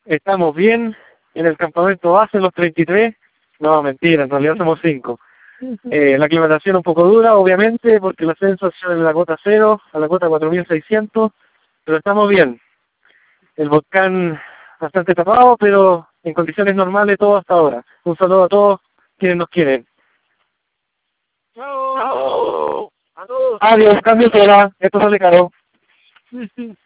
Estamos bien en el campamento base, los 33. No, mentira, en realidad somos 5. La aclimatación un poco dura, obviamente, porque el ascenso ha sido de la cota 0 a la cota 4600, pero estamos bien. El volcán bastante tapado, pero en condiciones normales todo hasta ahora. Un saludo a todos quienes nos quieren. Chao. Adiós, cambio de hora. Esto sale caro.